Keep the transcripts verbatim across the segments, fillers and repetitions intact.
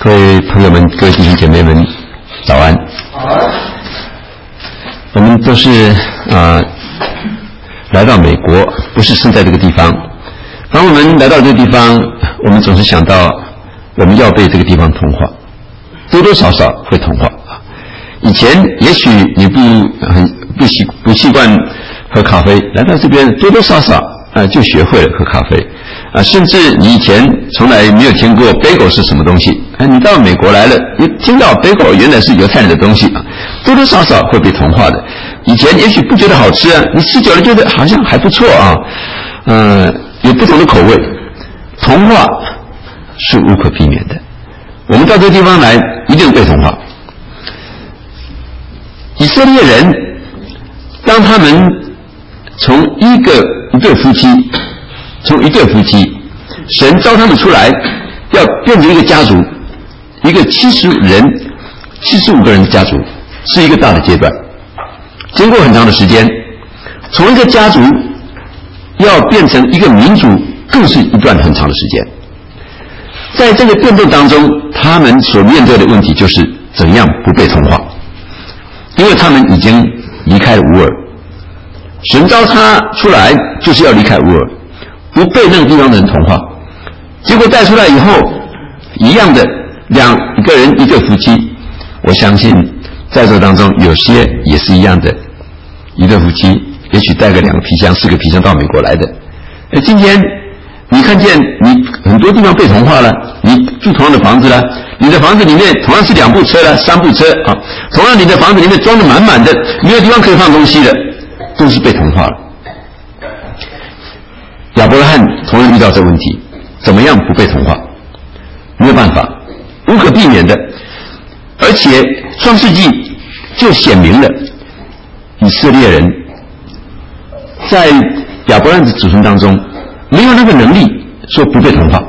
各位朋友们，各位弟兄姐妹们，早安。我们都是啊、呃、来到美国，不是生在这个地方。当我们来到这个地方，我们总是想到我们要被这个地方同化，多多少少会同化。以前也许你不很不习不习惯喝咖啡，来到这边多多少少啊、呃、就学会了喝咖啡。啊，甚至你以前从来没有听过 bagel 是什么东西，啊，你到美国来了，你听到 bagel 原来是犹太人的东西，啊，多多少少会被同化的。以前也许不觉得好吃啊，你吃久了觉得好像还不错啊，嗯、呃，有不同的口味，同化是无可避免的。我们到这个地方来，一定被同化。以色列人，当他们从一个一对夫妻。从一对夫妻，神召他们出来，要变成一个家族，一个七十人、七十五个人的家族，是一个大的阶段。经过很长的时间，从一个家族要变成一个民族，更是一段很长的时间。在这个变动当中，他们所面对的问题就是怎样不被同化，因为他们已经离开了乌尔，神召他出来就是要离开乌尔。不被那个地方的人同化，结果带出来以后，一样的两个人一对夫妻，我相信在座当中有些也是一样的，一对夫妻也许带个两个皮箱、四个皮箱到美国来的。呃，今天你看见你很多地方被同化了，你住同样的房子了，你的房子里面同样是两部车了、三部车啊，同样你的房子里面装得满满的，没有地方可以放东西的，都是被同化了。亚伯拉罕同样遇到这个问题，怎么样不被同化？没有办法，无可避免的。而且创世纪就显明了以色列人在亚伯拉罕的子孙当中没有那个能力说不被同化。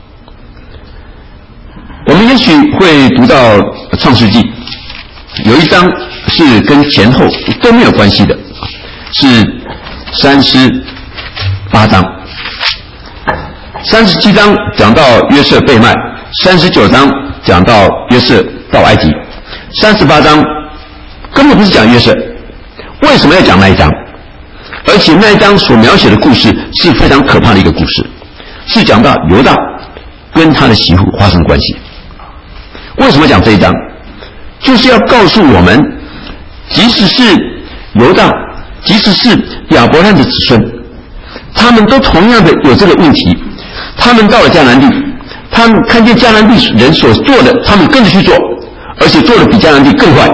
我们也许会读到创世纪有一章是跟前后都没有关系的，是三十八章，三十七章讲到约瑟被卖，三十九章讲到约瑟到埃及，三十八章根本不是讲约瑟。为什么要讲那一章？而且那一章所描写的故事是非常可怕的一个故事，是讲到犹大跟他的媳妇发生关系。为什么讲这一章？就是要告诉我们，即使是犹大，即使是亚伯拉罕的子孙，他们都同样的有这个问题。他们到了迦南地，他们看见迦南地人所做的，他们跟着去做，而且做的比迦南地更坏。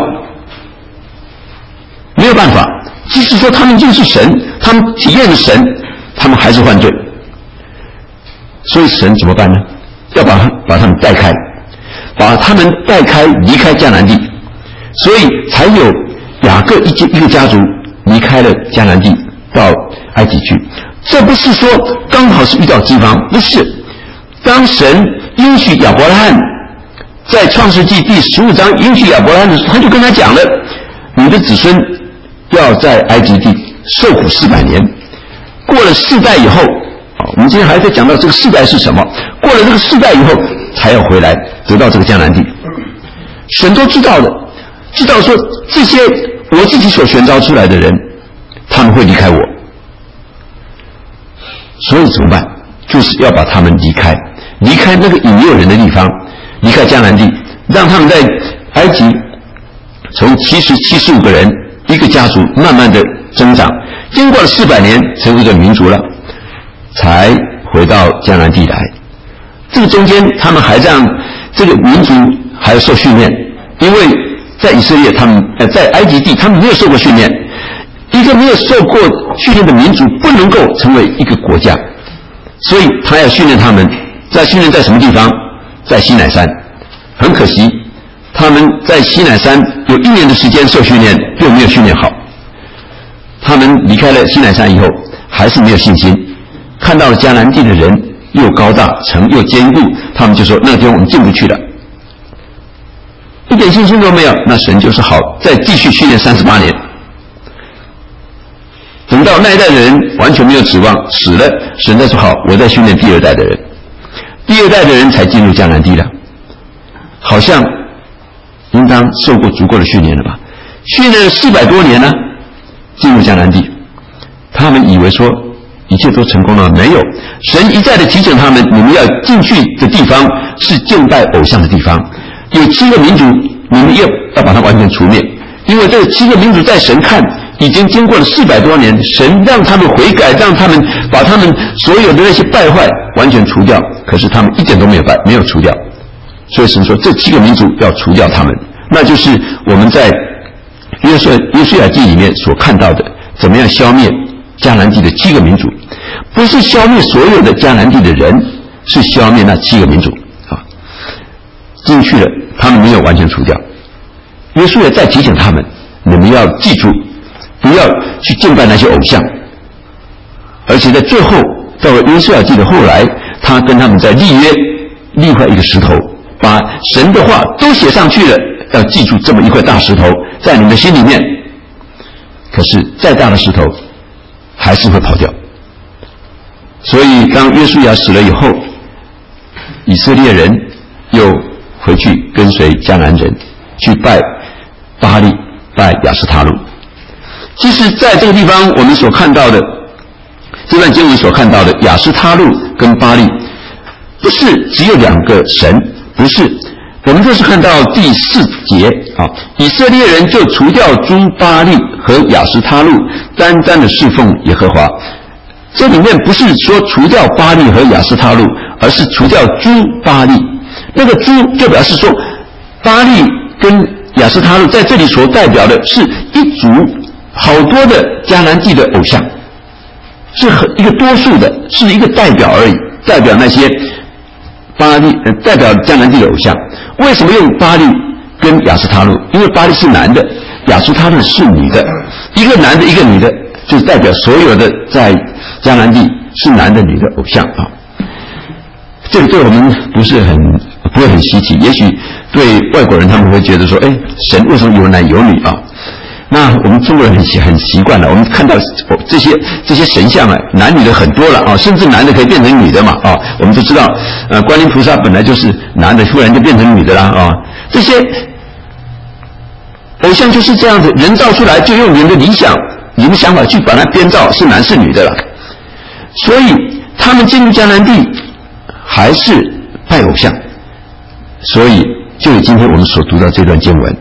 没有办法，即使说他们就是神，他们体验了神，他们还是犯罪。所以神怎么办呢？要把他把他们带开，把他们带开，离开迦南地，所以才有雅各一一个家族离开了迦南地，到埃及去。这不是说刚好是遇到饥荒，不是。当神应许亚伯拉罕在创世纪第十五章应许亚伯拉罕的时候，他就跟他讲了，你的子孙要在埃及地受苦四百年，过了四代以后，我们今天还在讲到这个四代是什么，过了这个四代以后才要回来得到这个迦南地。神都知道的，知道说这些我自己所选召出来的人，他们会离开我，所以怎么办？就是要把他们离开，离开那个引诱人的地方，离开迦南地，让他们在埃及从七十七十五个人一个家族慢慢的增长，经过了四百年成为一个民族了，才回到迦南地来。这个中间他们还让这个民族还要受训练，因为在以色列他们呃在埃及地他们没有受过训练，一个没有受过训练的民族不能够成为一个国家，所以他要训练他们。在训练在什么地方？在西乃山。很可惜他们在西乃山有一年的时间受训练，又没有训练好。他们离开了西乃山以后还是没有信心，看到了迦南地的人又高大，城又坚固，他们就说那个地方我们进不去了，一点信心都没有。那神就是好，再继续训练三十八年。等到那一代的人完全没有指望，死了，神再说好，我再训练第二代的人，第二代的人才进入迦南地了。 好像应当受过足够的训练了吧？训练了四百多年呢，进入迦南地，他们以为说一切都成功了，没有。神一再的提醒他们，你们要进去的地方是敬拜偶像的地方，有七个民族，你们要要把它完全除灭，因为这七个民族在神看已经经过了四百多年，神让他们悔改，让他们把他们所有的那些败坏完全除掉，可是他们一点都没有败，没有除掉。所以神说这七个民族要除掉他们，那就是我们在约书约书亚记里面所看到的，怎么样消灭迦南地的七个民族，不是消灭所有的迦南地的人，是消灭那七个民族啊。进去了，他们没有完全除掉。约书亚再提醒他们，你们要记住，不要去敬拜那些偶像。而且在最后到了约书亚记的后来，他跟他们在立约，立块一个石头，把神的话都写上去了，要记住这么一块大石头在你们的心里面。可是再大的石头还是会跑掉。所以当约书亚死了以后，以色列人又回去跟随迦南人去拜巴力，拜亚斯他路。其实在这个地方我们所看到的这段经文所看到的亚斯他路跟巴力，不是只有两个神，不是。我们就是看到第四节啊，以色列人就除掉诸巴力和亚斯他路，单单的侍奉耶和华。这里面不是说除掉巴力和亚斯他路，而是除掉诸巴力。那个诸就表示说，巴力跟亚斯他路在这里所代表的是一族好多的迦南地的偶像，是一个多数的，是一个代表而已，代表那些巴力、呃、代表迦南地的偶像。为什么用巴力跟亚斯他路？因为巴力是男的，亚斯他路是女的，一个男的一个女的，就是代表所有的在迦南地是男的女的偶像啊。这个对我们不是很不会很稀奇，也许对外国人他们会觉得说，哎，神为什么有男有女啊？那我们中国人很习很习惯了，我们看到这些这些神像啊，男女的很多了啊，甚至男的可以变成女的嘛啊，我们都知道，呃，观音菩萨本来就是男的，突然就变成女的啦啊，这些偶像就是这样子，人造出来就用人的理想、人的想法去把它编造是男是女的了，所以他们进入迦南地还是拜偶像，所以就有今天我们所读到这段经文。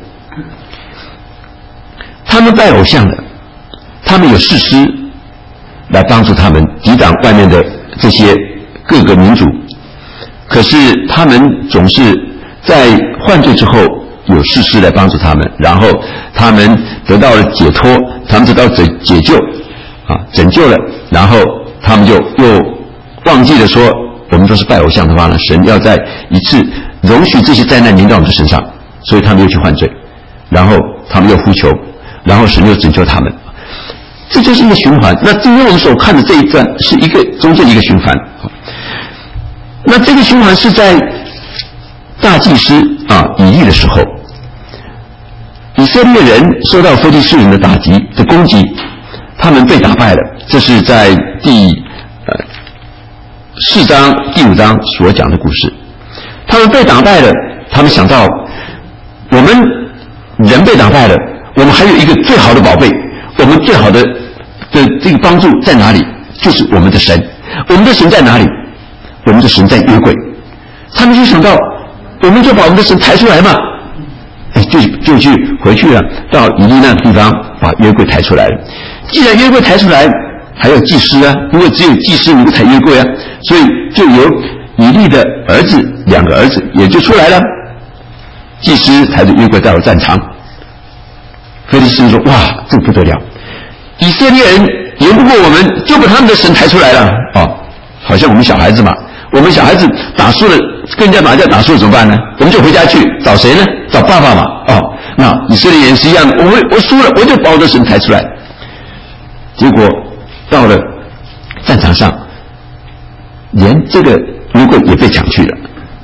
他们拜偶像的，他们有士师来帮助他们抵挡外面的这些各个民族，可是他们总是在犯罪之后有士师来帮助他们，然后他们得到了解脱，他们得到解救啊，拯救了，然后他们就又忘记了说，我们都是拜偶像的话呢，神要在一次容许这些灾难临到我们的身上，所以他们又去犯罪，然后他们又呼求，然后神又拯救他们，这就是一个循环。那今天我们所看的这一段是一个中间一个循环。那这个循环是在大祭司啊以利的时候，以色列人受到非利士人的打击的攻击，他们被打败了。这是在第呃四章第五章所讲的故事。他们被打败了，他们想到我们人被打败了，我们还有一个最好的宝贝，我们最好的的这个帮助在哪里？就是我们的神。我们的神在哪里？我们的神在约柜。他们就想到，我们就把我们的神抬出来嘛，哎，就就去回去了，到以利那个地方把约柜抬出来了。既然约柜抬出来，还有祭司啊，因为只有祭司能够抬约柜啊，所以就由以利的儿子两个儿子也就出来了。祭司抬着约柜到了战场。非利士人说：“哇，这不得了！以色列人赢不过我们，就把他们的神抬出来了。哦，好像我们小孩子嘛，我们小孩子打输了，跟人家打架打输了怎么办呢？我们就回家去找谁呢？找爸爸嘛。哦，那以色列人是一样的，我我输了，我就把我的神抬出来。结果到了战场上，连这个约柜也被抢去了。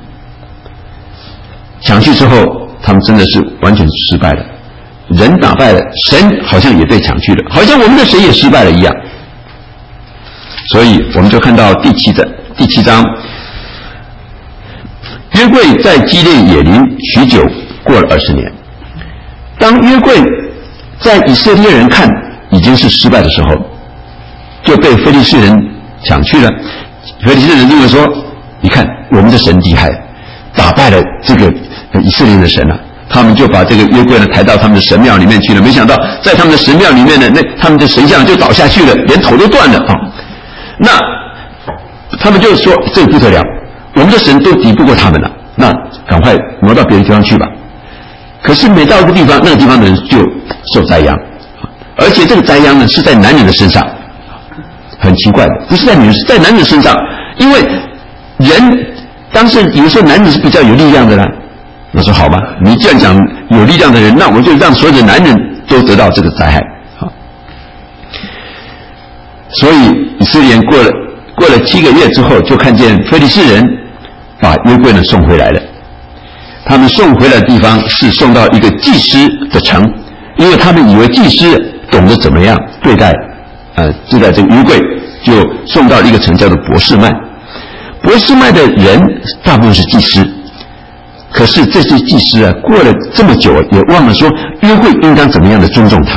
抢去之后，他们真的是完全失败了。”人打败了，神好像也被抢去了，好像我们的神也失败了一样。所以我们就看到第七章，第七章约柜柜在基列野林许久，过了二十年。当约柜在以色列人看已经是失败的时候，就被非利士人抢去了。非利士人认为说，你看我们的神厉害，打败了这个以色列的神啊，他们就把这个约柜呢抬到他们的神庙里面去了。没想到在他们的神庙里面呢，那他们的神像就倒下去了，连头都断了啊！那他们就说这个不得了，我们的神都敌不过他们了，那赶快挪到别的地方去吧。可是每到一个地方，那个地方的人就受灾殃，而且这个灾殃呢是在男人的身上，很奇怪的，不是在女人，是在男人身上。因为人当时有时候男人是比较有力量的啦，我说好吧，你既然讲有力量的人，那我就让所有的男人都得到这个灾害。好，所以以色列人过了过了七个月之后，就看见非利士人把约柜呢送回来了。他们送回来的地方是送到一个祭司的城，因为他们以为祭司懂得怎么样对待呃对待这个约柜，就送到一个城叫做伯示麦。伯示麦的人大部分是祭司，可是这些祭司啊，过了这么久也忘了说约柜应当怎么样的尊重他。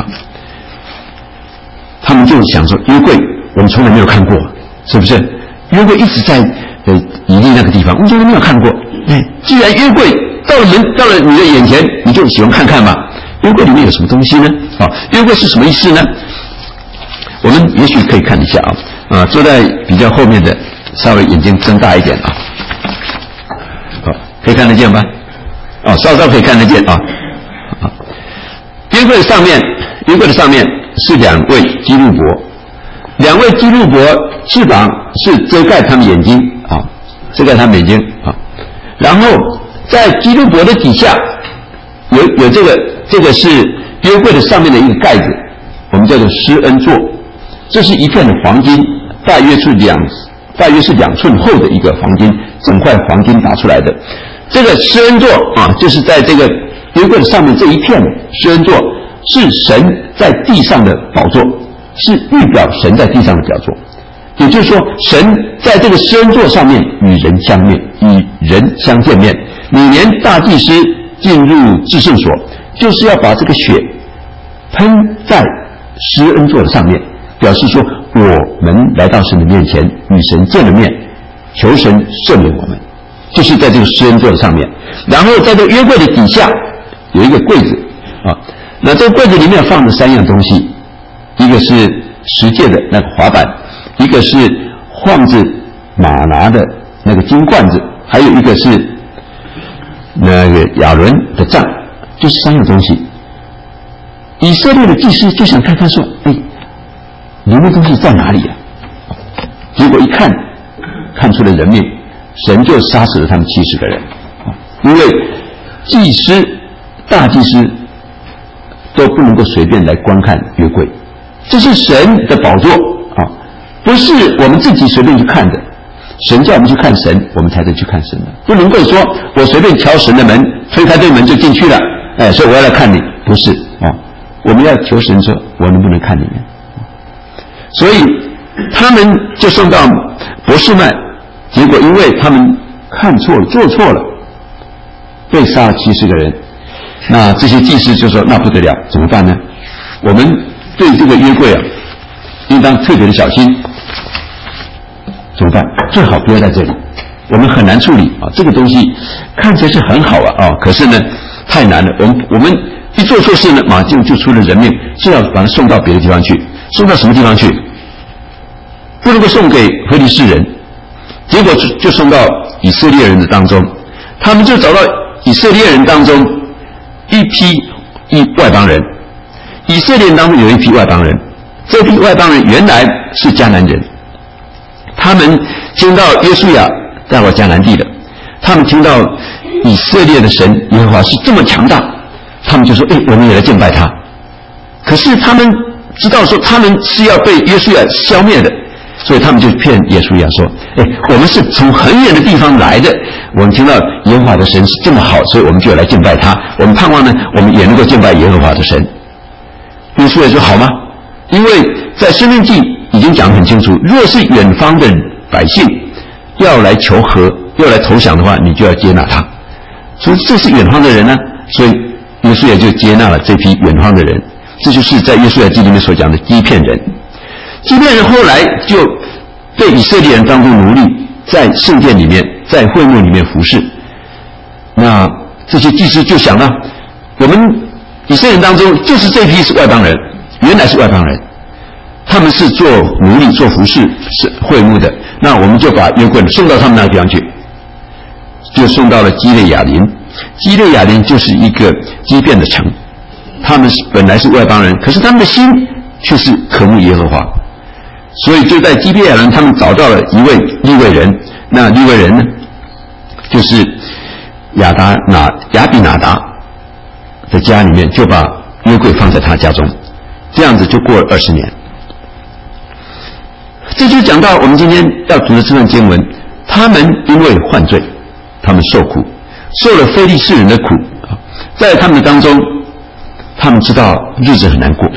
他们就想说，约柜我们从来没有看过，是不是？约柜一直在呃以利那个地方，我们从来没有看过。哎，既然约柜到了门到了你的眼前，你就喜欢看看嘛。约柜里面有什么东西呢？啊，约柜是什么意思呢？我们也许可以看一下啊，啊，坐在比较后面的，稍微眼睛睁大一点啊，好，可以看得见吧？哦，稍稍可以看得见啊。啊，约柜的上面，约柜的上面是两位基路伯，两位基路伯翅膀是遮盖他们眼睛啊，遮盖他们眼睛啊。然后在基路伯的底下有有这个这个是约柜的上面的一个盖子，我们叫做施恩座，这是一片的黄金，大约是两大约是两寸厚的一个黄金，整块黄金打出来的。这个施恩座啊，就是在这个约柜的上面这一片施恩座，是神在地上的宝座，是预表神在地上的宝座。也就是说，神在这个施恩座上面与人相面，与人相见面。每年大祭司进入至圣所，就是要把这个血喷在施恩座的上面，表示说我们来到神的面前，与神见了面，求神赦免我们，就是在这个施恩座的上面。然后在这个约柜的底下有一个柜子啊，那这个柜子里面放了三样东西，一个是十诫的那个滑板，一个是晃子马拿的那个金罐子，还有一个是那个亚伦的杖，就是三样东西。以色列的祭司就想看看说，哎，里面东西在哪里啊？结果一看，看出了人命，神就杀死了他们七十个人。因为祭司、大祭司都不能够随便来观看约柜，这是神的宝座啊，不是我们自己随便去看的。神叫我们去看神，我们才能去看神的，不能够说我随便敲神的门，推开这门就进去了，哎，所以我要来看你，不是啊，我们要求神说，我能不能看你们？所以他们就送到伯示麦，结果因为他们看错了，做错了，被杀了七十个人。那这些祭司就说，那不得了，怎么办呢？我们对这个约柜啊，应当特别的小心。怎么办？最好不要在这里，我们很难处理啊。这个东西看起来是很好啊，啊，可是呢太难了。我们我们一做错事呢，马上就出了人命，是要把它送到别的地方去。送到什么地方去？不能够送给非利士人，结果就就送到以色列人的当中。他们就找到以色列人当中一批一外邦人，以色列人当中有一批外邦人，这批外邦人原来是迦南人。他们听到约书亚带到迦南地了，他们听到以色列的神耶和华是这么强大，他们就说，哎，我们也来敬拜他。可是他们知道说他们是要被约书亚消灭的，所以他们就骗约书亚说，哎，我们是从很远的地方来的，我们听到耶和华的神是这么好，所以我们就来敬拜他，我们盼望呢我们也能够敬拜耶和华的神。约书亚说，好吗？因为在申命记已经讲得很清楚，若是远方的百姓要来求和， 要来投降的话，你就要接纳他。所以这是远方的人呢，所以约书亚就接纳了这批远方的人。这就是在约书亚记里面所讲的基遍人。基遍人后来就被以色列人当作奴隶，在圣殿里面，在会幕里面服侍。那这些祭司就想了，我们以色列人当中就是这批是外邦人，原来是外邦人，他们是做奴隶做服侍是会幕的，那我们就把约柜送到他们那个地方去，就送到了基列雅琳。基列雅琳就是一个基遍的城，他们本来是外邦人，可是他们的心却是渴慕耶和华，所以就在基列雅琳他们找到了一位利未人。那利未人呢，就是亚达拿亚比拿达的家里面，就把约柜放在他家中，这样子就过了二十年。这就讲到我们今天要读的这段经文，他们因为犯罪，他们受苦，受了非利士人的苦，在他们当中，他们知道日子很难过。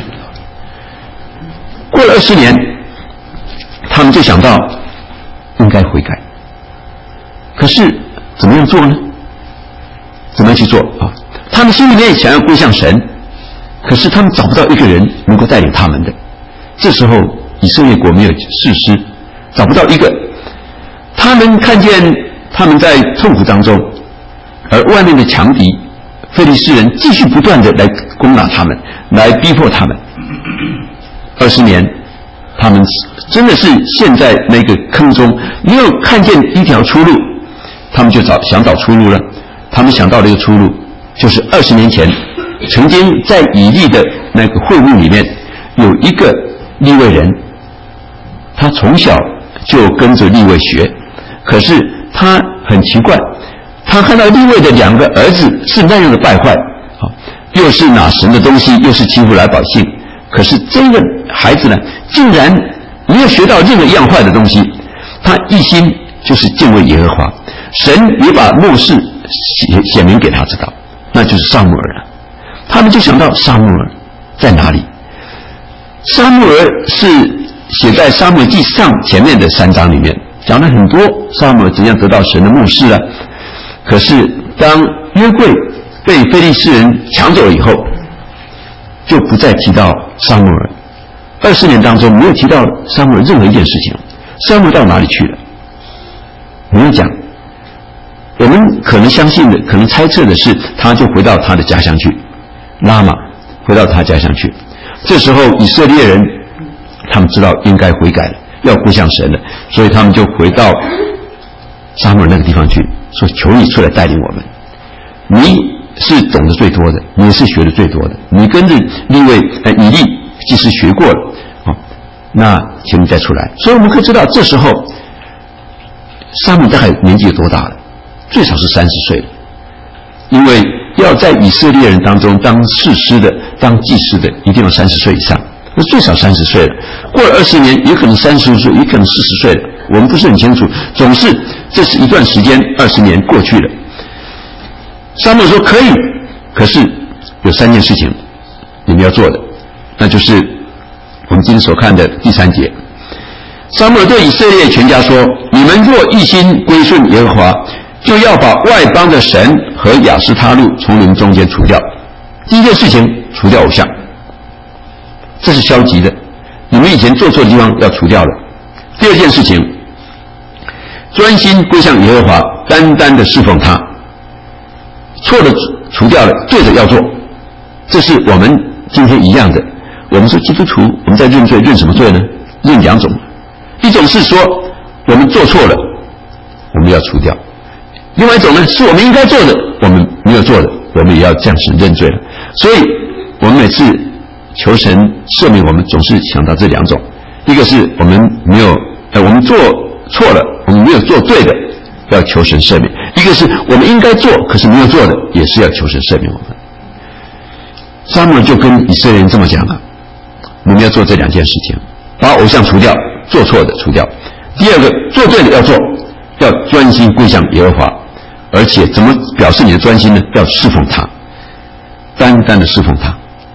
过了二十年，他们就想到应该悔改，可是怎么样做呢？怎么样去做啊？他们心里面想要归向神，可是他们找不到一个人能够带领他们的。这时候以色列国没有士师，找不到一个。他们看见他们在痛苦当中，而外面的强敌非利士人继续不断的来攻打他们，来逼迫他们。二十年，他们真的是陷在那个坑中，没有看见一条出路，他们就找想找出路了。他们想到了一个出路，就是二十年前曾经在以利的那个会幕里面有一个利未人，他从小就跟着利未学，可是他很奇怪，他看到利未的两个儿子是那样的败坏，又是拿神的东西，又是欺负老百姓，可是这个孩子呢，竟然没有学到任何一样坏的东西，他一心就是敬畏耶和华，神也把末世写写明给他知道，那就是撒母耳了。他们就想到撒母耳在哪里？撒母耳是写在撒母耳记上前面的三章里面，讲了很多撒母耳怎样得到神的默示啊。可是当约柜被非利士人抢走了以后，就不再提到撒母耳。二十年当中没有提到撒母耳任何一件事情，撒母耳到哪里去了？没有讲。我们可能相信的，可能猜测的是，他就回到他的家乡去，拉玛，回到他家乡去。这时候以色列人他们知道应该悔改了，要归向神了，所以他们就回到撒母耳那个地方去，说求你出来带领我们，你是懂得最多的，你是学的最多的，你跟着利未呃以利即使学过了，哦，那请你再出来。所以我们可以知道，这时候撒母耳大概年纪有多大了？最少是三十岁了，因为要在以色列人当中当士师的、当祭司的，一定要三十岁以上，那最少三十岁了。过了二十年，也可能三十岁，也可能四十岁了，我们不是很清楚。总是这是一段时间，二十年过去了。撒母耳说可以，可是有三件事情你们要做的，那就是我们今天所看的第三节。撒母耳对以色列全家说：你们若一心归顺耶和华，就要把外邦的神和亚斯他路从你们中间除掉。第一件事情，除掉偶像，这是消极的，你们以前做错的地方要除掉了。第二件事情，专心归向耶和华，单单的侍奉他，错的除掉了，对的要做。这是我们今天一样的。我们说基督徒，我们在认罪，认什么罪呢？认两种，一种是说我们做错了，我们要除掉。另外一种呢，是我们应该做的，我们没有做的，我们也要向神认罪了。所以我们每次求神赦免，我们总是想到这两种：一个是我们没有，呃，我们做错了，我们没有做对的，要求神赦免；一个是我们应该做，可是没有做的，也是要求神赦免我们。撒母耳就跟以色列人这么讲了：你们要做这两件事情，把偶像除掉，做错的除掉；第二个，做对的要做，要专心归向耶和华。而且怎么表示你的专心呢？要侍奉他，单单的侍奉他。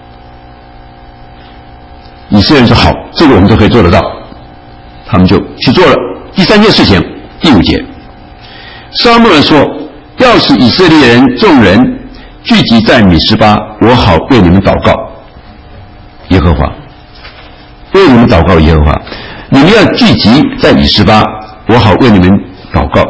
以色列人说好，这个我们都可以做得到，他们就去做了。第三件事情，第五节， 撒母耳说：要使以色列人众人聚集在米斯巴，我好为你们祷告耶和华，为你们祷告耶和华，你们要聚集在米斯巴，我好为你们祷告。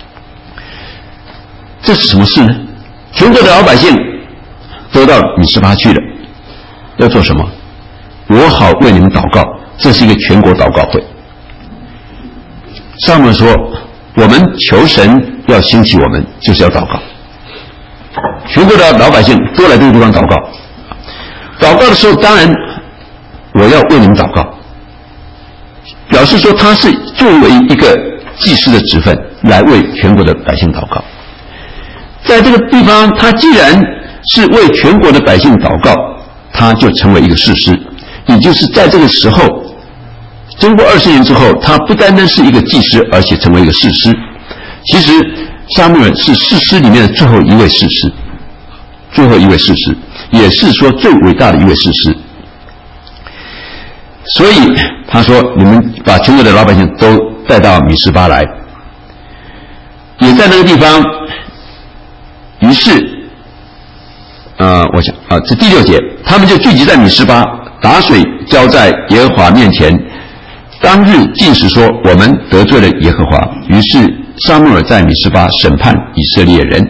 这是什么事呢？全国的老百姓都到米斯巴去了，要做什么？我好为你们祷告。这是一个全国祷告会。撒母耳说：我们求神要兴起我们，就是要祷告。全国的老百姓都来这个地方祷告。祷告的时候，当然我要为你们祷告，表示说他是作为一个祭司的职分来为全国的百姓祷告。在这个地方，他既然是为全国的百姓祷告，他就成为一个士师，也就是在这个时候，经过二十年之后，他不单单是一个祭司，而且成为一个士师。其实撒母耳是士师里面的最后一位士师，最后一位士师，也是说最伟大的一位士师。所以他说：你们把全国的老百姓都带到米斯巴来，也在那个地方。于是呃，我想啊，这第六节，他们就聚集在米斯巴，打水浇在耶和华面前。当日禁食说：我们得罪了耶和华。于是撒母耳在米斯巴审判以色列人。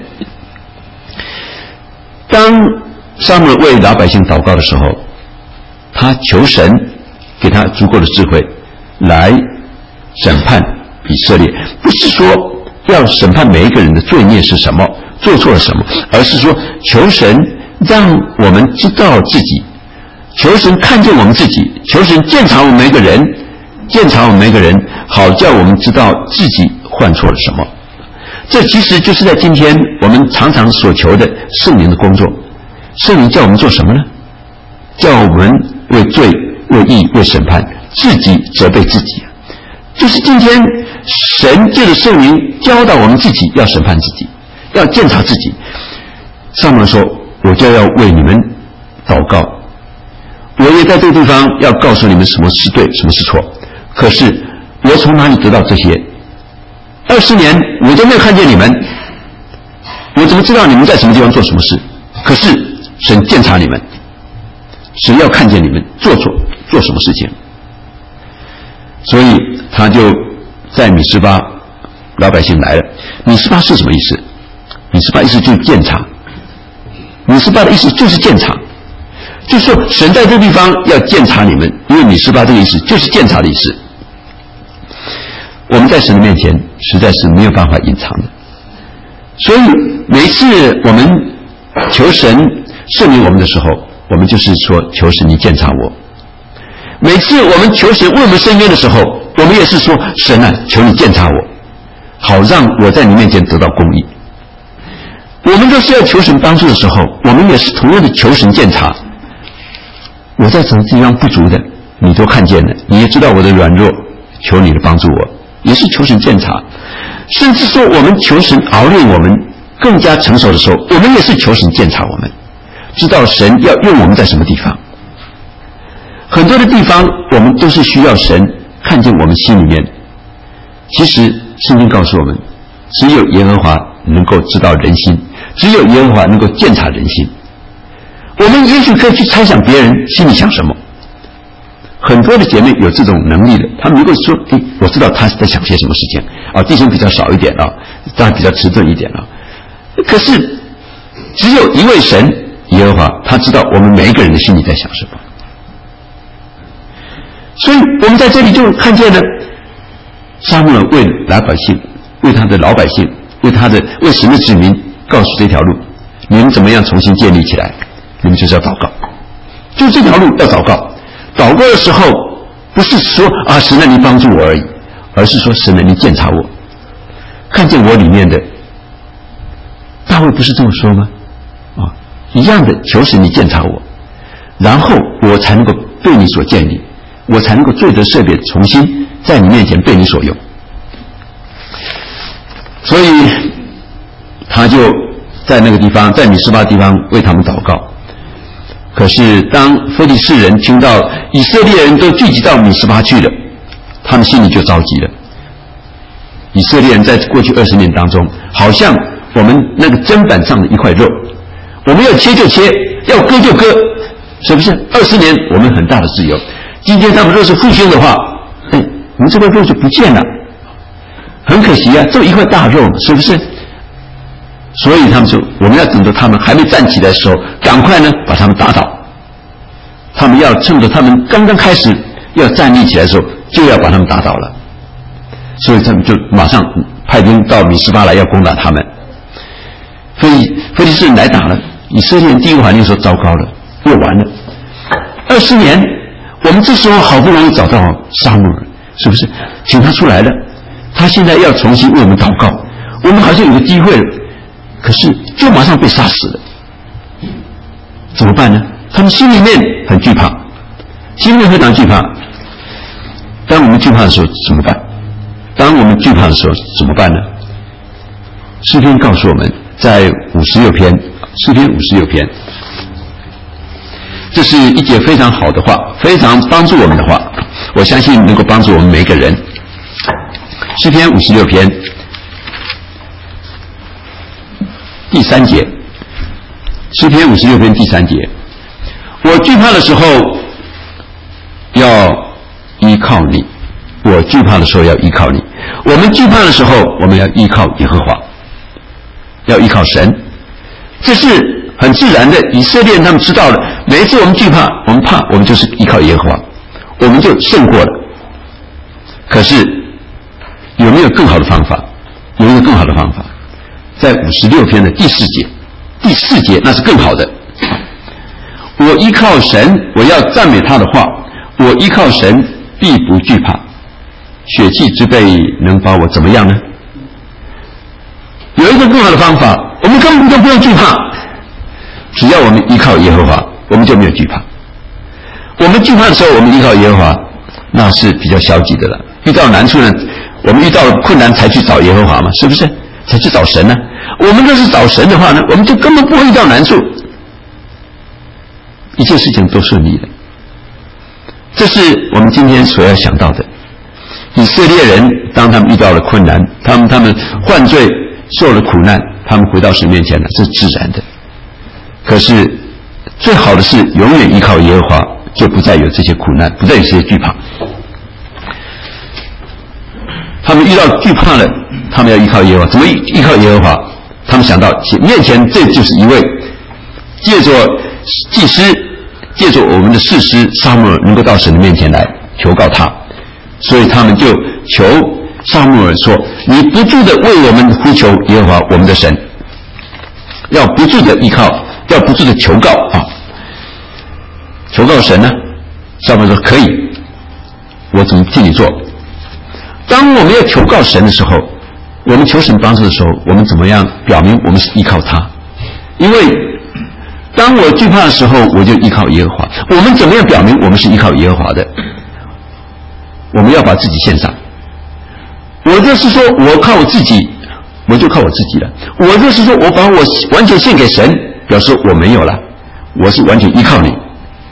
当撒母耳为老百姓祷告的时候，他求神给他足够的智慧来审判以色列，不是说要审判每一个人的罪孽是什么，做错了什么，而是说求神让我们知道自己，求神看见我们自己，求神鉴察我们每个人，鉴察我们每个人，好叫我们知道自己犯错了什么。这其实就是在今天我们常常所求的圣灵的工作。圣灵叫我们做什么呢？叫我们为罪、为义、为审判，自己责备自己。就是今天神借着圣灵教导我们自己要审判自己，要鉴察自己。撒母耳说：我就要为你们祷告，我也在这个地方要告诉你们什么是对，什么是错。可是我从哪里得到这些？二十年我都没有看见你们，我怎么知道你们在什么地方做什么事？可是神鉴察你们，神要看见你们做错做什么事情。所以他就在米斯巴，老百姓来了。米斯巴是什么意思？米斯巴意思就是鉴察，米斯巴的意思就是鉴察，就是说神在这个地方要鉴察你们，因为米斯巴这个意思就是鉴察的意思。我们在神的面前实在是没有办法隐藏的，所以每一次我们求神赦免我们的时候，我们就是说求神你鉴察我。每次我们求神为我们伸冤的时候，我们也是说神啊，求你鉴察我，好让我在你面前得到公义。我们就是要求神帮助的时候，我们也是同样的求神鉴察。我在什么地方不足的，你都看见了，你也知道我的软弱，求你的帮助我，也是求神鉴察。甚至说我们求神熬练我们更加成熟的时候，我们也是求神鉴察我们，知道神要用我们在什么地方。很多的地方我们都是需要神看见我们心里面。其实圣经告诉我们，只有耶和华能够知道人心，只有耶和华能够鉴察人心。我们也许可以去猜想别人心里想什么，很多的姐妹有这种能力的，她们能够说：诶，我知道她在想些什么事情啊，弟兄比较少一点啊，当然比较迟钝一点啊。可是只有一位神耶和华，他知道我们每一个人的心里在想什么。所以我们在这里就看见了撒母耳为老百姓，为他的老百姓，为他的为神的子民告诉这条路，你们怎么样重新建立起来，你们就是要祷告，就这条路要祷告。祷告的时候不是说啊神啊你帮助我而已，而是说神啊你鉴察我，看见我里面的。大卫不是这么说吗？啊，一样的，求神你鉴察我，然后我才能够被你所建立，我才能够罪得赦免，重新在你面前被你所用。所以他就在那个地方，在米斯巴地方为他们祷告。可是当非利士人听到以色列人都聚集到米斯巴去了，他们心里就着急了。 以色列人在过去二十年当中，好像我们那个砧板上的一块肉，我们要切就切，要割就割，是不是？二十年我们很大的自由。今天他们若是复兴的话，哎，我们这块肉就不见了，很可惜啊，这一块大肉，是不是？所以他们说，我们要等着他们还没站起来的时候，赶快呢把他们打倒。他们要趁着他们刚刚开始要站立起来的时候，就要把他们打倒了。所以他们就马上派兵到米斯巴来要攻打他们。所以非利士人来打了，以色列人第一个反应说：糟糕了，又完了。二十年，我们这时候好不容易找到撒母耳，是不是？请他出来了，他现在要重新为我们祷告，我们好像有个机会了，可是就马上被杀死了，怎么办呢？他们心里面很惧怕，心里面非常惧怕。当我们惧怕的时候怎么办？当我们惧怕的时候怎么办呢？诗篇告诉我们，在五十六篇，诗篇五十六篇，这是一节非常好的话，非常帮助我们的话，我相信能够帮助我们每一个人。诗篇五十六篇第三节，诗篇五十六篇第三节，我惧怕的时候要依靠你，我惧怕的时候要依靠你。我们惧怕的时候，我们要依靠耶和华，要依靠神，这是很自然的。以色列人他们知道了，每一次我们惧怕，我们怕，我们就是依靠耶和华，我们就胜过了。可是有没有更好的方法？有一个更好的方法，在五十六篇的第四节，第四节那是更好的。我依靠神，我要赞美他的话，我依靠神必不惧怕。血气之辈能把我怎么样呢？有一个更好的方法，我们根本就不用惧怕，只要我们依靠耶和华，我们就没有惧怕。我们惧怕的时候，我们依靠耶和华，那是比较消极的了。遇到难处呢，我们遇到了困难才去找耶和华嘛，是不是？才去找神呢？我们若是找神的话呢，我们就根本不会遇到难处，一切事情都顺利的。这是我们今天所要想到的。以色列人当他们遇到了困难，他们他们犯罪受了苦难，他们回到神面前了，是自然的。可是最好的是永远依靠耶和华，就不再有这些苦难，不再有这些惧怕。他们遇到惧怕了，他们要依靠耶和华。怎么依靠耶和华？他们想到面前这就是一位借着祭司，借着我们的士师撒母耳能够到神的面前来求告他，所以他们就求撒母耳说：你不住的为我们呼求耶和华我们的神，要不住的依靠，要不住的求告啊！求告神呢？撒母耳说：可以，我怎么替你做？当我们要求告神的时候，我们求神帮助的时候，我们怎么样表明我们是依靠他？因为当我惧怕的时候，我就依靠耶和华。我们怎么样表明我们是依靠耶和华的？我们要把自己献上。我就是说我靠我自己，我就靠我自己了。我就是说我把我完全献给神，表示我没有了，我是完全依靠你。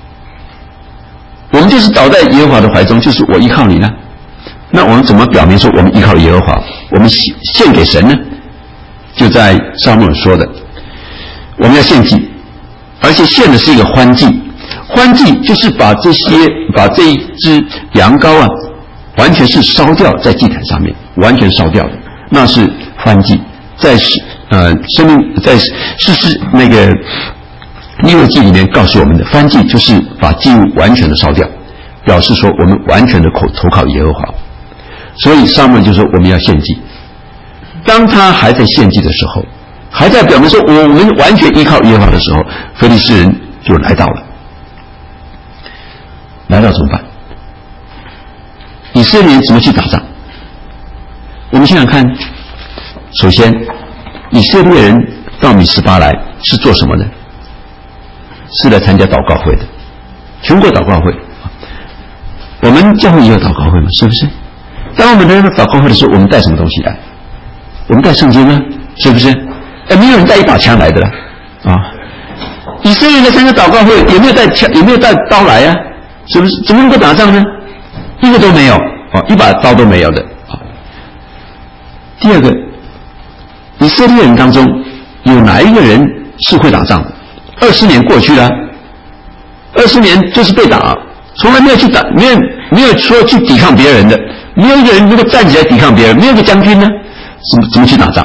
我们就是倒在耶和华的怀中，就是我依靠你呢。那我们怎么表明说我们依靠耶和华，我们献给神呢？就在撒母耳说的，我们要献祭，而且献的是一个欢祭。欢祭就是把这些把这一只羊羔啊，完全是烧掉在祭坛上面，完全烧掉的，那是欢祭。在呃生命在士师那个利未记里面告诉我们的，欢祭就是把祭物完全的烧掉，表示说我们完全的口投靠耶和华。所以撒母耳就说我们要献祭。当他还在献祭的时候，还在表明说我们完全依靠耶和华的时候，非利士人就来到了。来到怎么办？以色列人怎么去打仗？我们想想看，首先以色列人到米斯巴来是做什么呢？是来参加祷告会的，全国祷告会。我们教会也有祷告会嘛，是不是？当我们来到祷告会的时候，我们带什么东西来？我们带圣经啊，是不是？哎，没有人带一把枪来的啦，啊！以色列人来参加祷告会，有没有带枪？有没有带刀来啊？是不是？怎么能够打仗呢？一个都没有，啊，一把刀都没有的。啊！ 第二个，以色列人当中有哪一个人是会打仗的？二十年过去了，二十年就是被打，从来没有去打，没有没有说去抵抗别人的，没有一个人能够站起来抵抗别人，没有一个将军呢，怎么怎么去打仗？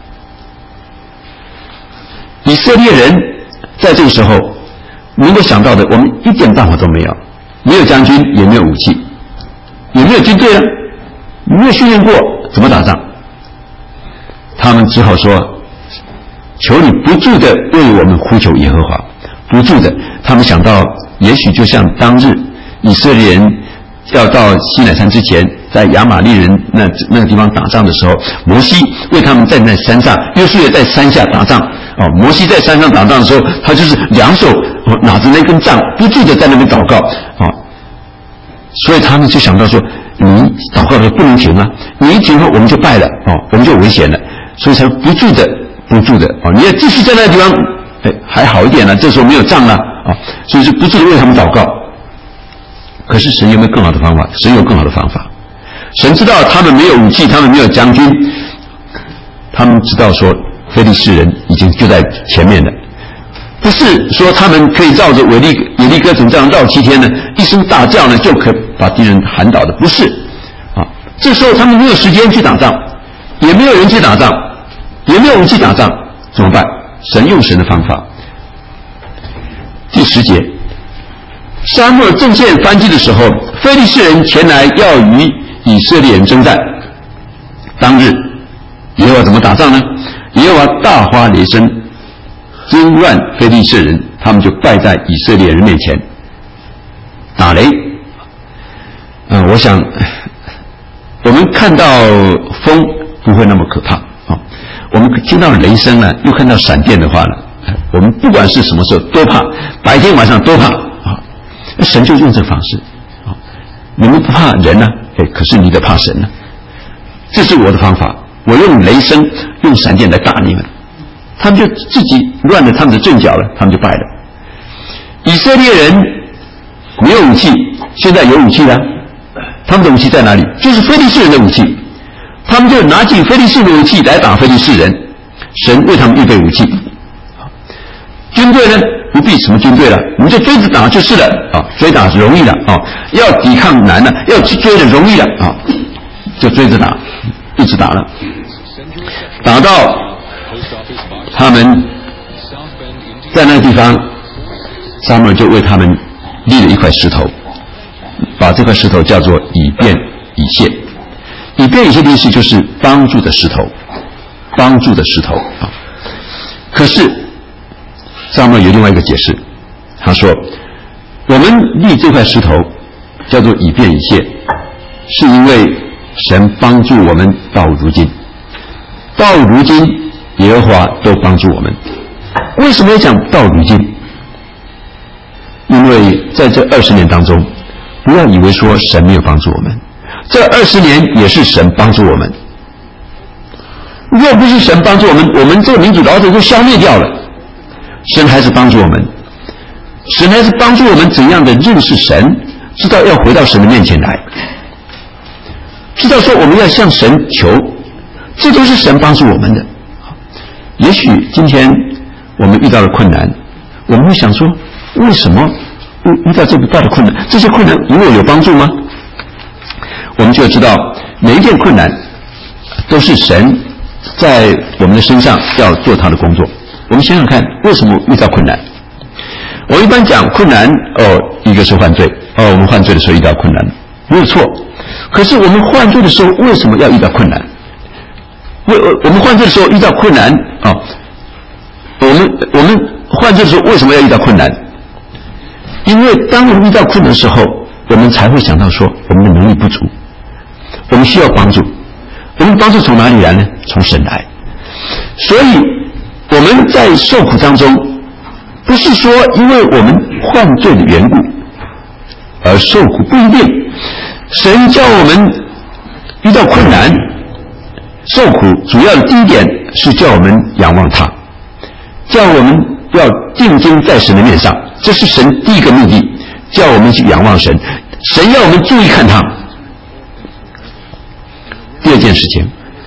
以色列人在这个时候能够想到的，我们一点办法都没有，没有将军，也没有武器，也没有军队了，没有训练过，怎么打仗？他们只好说：“求你不住的为我们呼求耶和华。”不住的，他们想到，也许就像当日以色列人要到西乃山之前，在亚玛力人那那个地方打仗的时候，摩西为他们站在山上，约书亚在山下打仗。哦，摩西在山上打仗的时候，他就是两手、哦、拿着那根杖，不住的在那边祷告。哦，所以他们就想到说，你祷告的时候不能停啊，你一停后我们就败了，哦，我们就危险了，所以才不住的不住的哦，你要继续在那个地方，哎，还好一点了，这时候没有杖了啊，所以就不住的为他们祷告。可是神有没有更好的方法？神有更好的方法。神知道他们没有武器，他们没有将军，他们知道说非利士人已经就在前面了，不是说他们可以绕着耶利耶利哥城这样绕七天呢，一声大叫呢就可把敌人喊倒的，不是啊。这时候他们没有时间去打仗，也没有人去打仗，也没有武器打仗，怎么办？神用神的方法。第十节，撒母耳正线翻击的时候，非利士人前来要与以色列人征战。当日耶和华怎么打仗呢？耶和华大发雷声，惊乱非利士人，他们就败在以色列人面前。打雷，嗯、呃，我想我们看到风不会那么可怕啊、哦。我们听到雷声呢，又看到闪电的话呢，我们不管是什么时候都怕，白天晚上都怕啊。神就用这个方式啊，你们不怕人呢、啊，哎，可是你得怕神呢、啊。这是我的方法。我用雷声、用闪电来打你们，他们就自己乱了他们的阵脚了，他们就败了。以色列人没有武器，现在有武器了，他们的武器在哪里？就是非利士人的武器，他们就拿起非利士的武器来打非利士人。神为他们预备武器。军队呢，不必什么军队了，我们就追着打就是了啊，追打容易了啊，要抵抗难了，要去追的容易了啊，就追着打。一直打了，打到他们在那个地方，撒母耳就为他们立了一块石头，把这块石头叫做以便以谢。以便以谢的意思就是帮助的石头，帮助的石头啊。可是撒母耳有另外一个解释，他说我们立这块石头叫做以便以谢，是因为神帮助我们到如今，到如今耶和华都帮助我们。为什么要讲到如今？因为在这二十年当中，不要以为说神没有帮助我们，这二十年也是神帮助我们。若不是神帮助我们，我们这个民族老早就消灭掉了。神还是帮助我们，神还是帮助我们怎样的认识神，知道要回到神的面前来，知道说我们要向神求，这都是神帮助我们的。也许今天我们遇到了困难，我们会想说，为什么遇到这么大的困难？这些困难与我有帮助吗？我们就知道每一件困难都是神在我们的身上要做他的工作。我们想想看，为什么遇到困难？我一般讲困难，哦，一个是犯罪，哦，我们犯罪的时候遇到困难，没有错。可是我们犯罪的时候为什么要遇到困难？为我们犯罪的时候遇到困难啊、哦，我们我们犯罪的时候为什么要遇到困难？因为当我们遇到困难的时候，我们才会想到说我们的能力不足，我们需要帮助。我们帮助从哪里来呢？从神来。所以我们在受苦当中，不是说因为我们犯罪的缘故而受苦，不一定。神叫我们遇到困难受苦，主要的第一点是叫我们仰望他，叫我们要定睛在神的面上，这是神第一个目的，叫我们去仰望神。神要我们注意看他。第二件事情，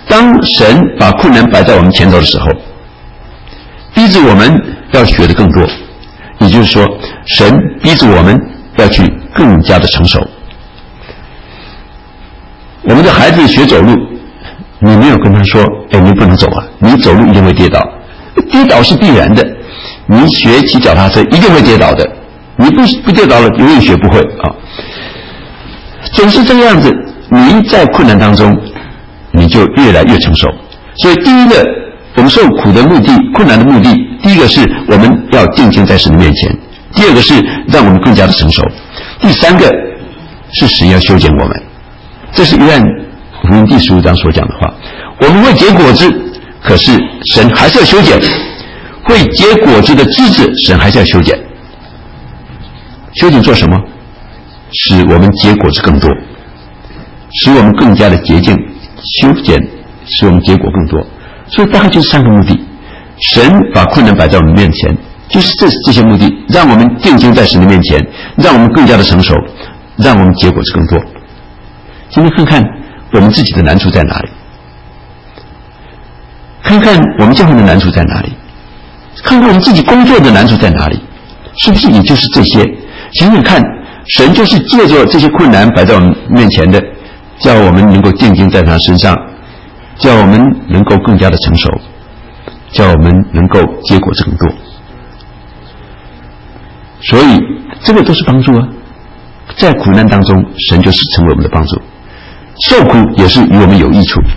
当神把困难摆在我们前头的时候，逼着我们要学的更多，也就是说，神逼着我们要去更加的成熟。我们的孩子学走路，你没有跟他说，哎，你不能走啊，你走路一定会跌倒，跌倒是必然的。你学骑脚踏车一定会跌倒的，你不不跌倒了，永远学不会啊。总是这个样子，你在困难当中，你就越来越成熟。所以第一个，我们受苦的目的，困难的目的，第一个是我们要定睛在神的面前；第二个是让我们更加的成熟；第三个是神要修剪我们。这是约翰福音第十五章所讲的话。我们会结果子，可是神还是要修剪。会结果子的枝子，神还是要修剪。修剪做什么？使我们结果子更多，使我们更加的洁净。修剪使我们结果更多。所以大概就是三个目的。神把困难摆在我们面前，就是这这些目的，让我们定睛在神的面前，让我们更加的成熟，让我们结果子更多。今天看看我们自己的难处在哪里，看看我们教会的难处在哪里，看看我们自己工作的难处在哪里，是不是也就是这些？想想看，神就是借着这些困难摆在我们面前的，叫我们能够定睛在他身上，叫我们能够更加的成熟，叫我们能够结果子更多。所以这个都是帮助啊，在苦难当中，神就是成为我们的帮助，受苦也是与我们有益处。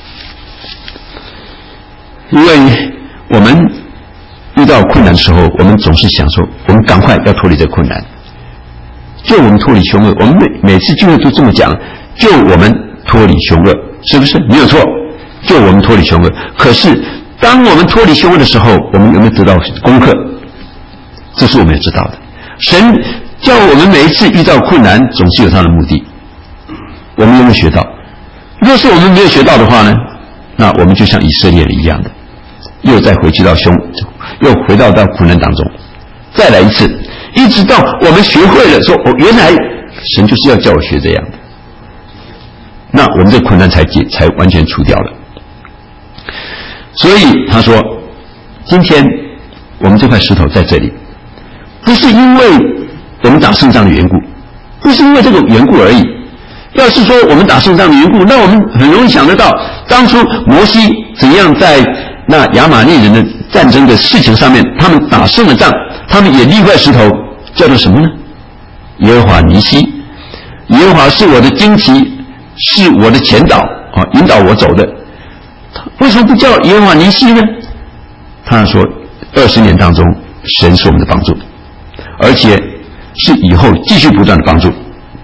因为我们遇到困难的时候，我们总是想说，我们赶快要脱离这个困难，救我们脱离凶恶。我们每每次聚会都这么讲，救我们脱离凶恶，是不是？没有错，救我们脱离凶恶。可是当我们脱离凶恶的时候，我们有没有得到功课？这是我们也知道的。神叫我们每一次遇到困难，总是有他的目的。我们有没有学到？若是我们没有学到的话呢，那我们就像以色列人一样的，又再回去到凶，又回到到苦难当中，再来一次，一直到我们学会了说，哦，原来神就是要叫我学这样的，那我们这困难才解，才完全除掉了。所以他说，今天我们这块石头在这里，不是因为我们打胜仗的缘故，不是因为这个缘故而已。要是说我们打胜仗的缘故，那我们很容易想得到，当初摩西怎样在那亚玛力人的战争的事情上面，他们打胜了仗，他们也立块石头，叫做什么呢？耶和华尼西，耶和华是我的旌旗，是我的前导啊，引导我走的。为什么不叫耶和华尼西呢？他说，二十年当中，神是我们的帮助，而且是以后继续不断的帮助。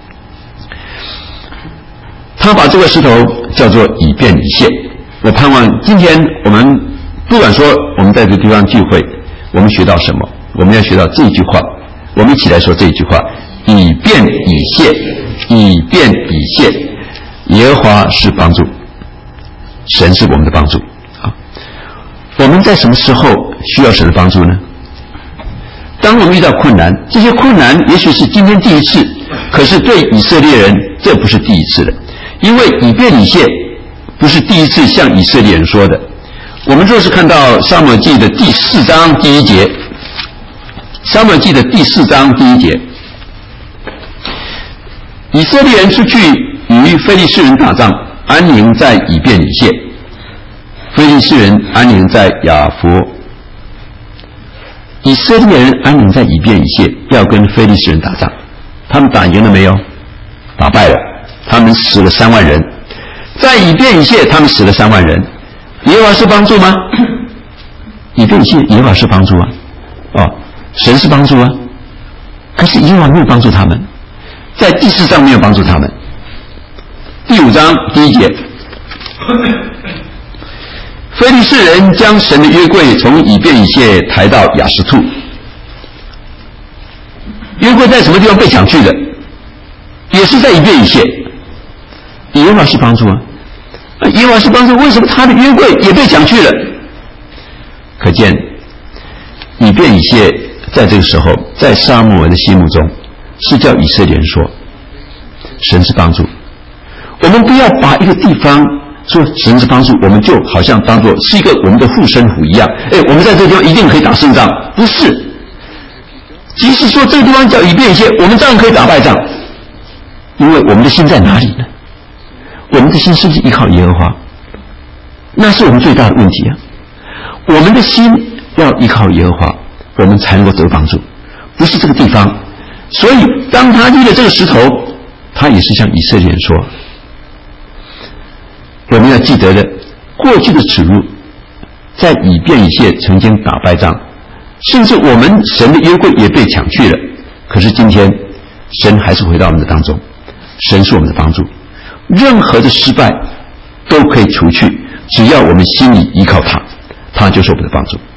他把这个石头叫做以便以谢。我盼望今天我们不管说我们在这个地方聚会，我们学到什么，我们要学到这一句话，我们一起来说这一句话：以便以谢，以便以谢。耶和华是帮助，神是我们的帮助啊。我们在什么时候需要神的帮助呢？当我们遇到困难，这些困难也许是今天第一次，可是对以色列人这不是第一次了。因为以便以谢不是第一次向以色列人说的。我们若是看到撒母耳记的第四章第一节，撒母耳记的第四章第一节，以色列人出去与非利士人打仗，安营在以便以谢，非利士人安营在亚弗。以色列人安营在以便以谢，要跟非利士人打仗，他们打赢了没有？打败了，他们死了三万人。在以便以谢，他们死了三万人。耶和华是帮助吗？以便以谢，耶和华是帮助啊，哦，神是帮助啊。可是耶和华没有帮助他们，在第四章没有帮助他们。第五章第一节，非利士人将神的约柜从以便以谢抬到亚实突。约柜在什么地方被抢去的？也是在以便以谢。耶和华是帮助啊，耶和华是帮助，为什么他的约柜也被抢去了？可见以便以谢在这个时候，在撒母耳的心目中是叫以色列人说，神是帮助。我们不要把一个地方说神是帮助，我们就好像当作是一个我们的护身符一样。哎，我们在这个地方一定可以打胜仗，不是？即使说这个地方叫以便一些，我们照样可以打败仗，因为我们的心在哪里呢？我们的心是不是依靠耶和华？那是我们最大的问题啊！我们的心要依靠耶和华，我们才能够得帮助，不是这个地方。所以当他立了这个石头，他也是向以色列人说，我们要记得的，过去的耻辱在以便以谢曾经打败仗，甚至我们神的约柜也被抢去了，可是今天神还是回到我们的当中，神是我们的帮助，任何的失败都可以除去，只要我们心里依靠他，他就是我们的帮助。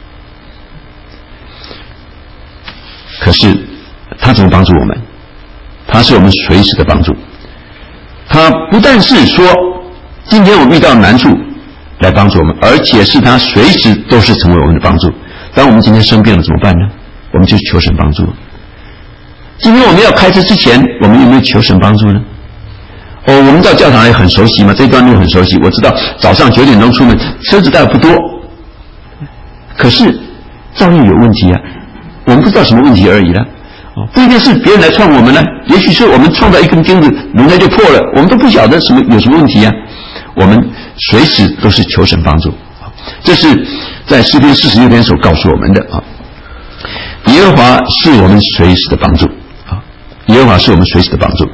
可是他怎么帮助我们？他是我们随时的帮助。他不但是说今天我们遇到难处来帮助我们，而且是他随时都是成为我们的帮助。当我们今天生病了怎么办呢？我们就求神帮助。今天我们要开车之前，我们有没有求神帮助呢？哦，我们到教堂也很熟悉嘛，这段路很熟悉。我知道早上九点钟出门，车子大概不多，可是照样有问题啊。我们不知道什么问题而已了。哦，不一定是别人来撞我们呢，也许是我们撞到一根钉子，轮胎就破了，我们都不晓得什么有什么问题啊。我们随时都是求神帮助，这是在诗篇四十六篇所告诉我们的啊。耶和华是我们随时的帮助啊，耶和华是我们随时的帮助，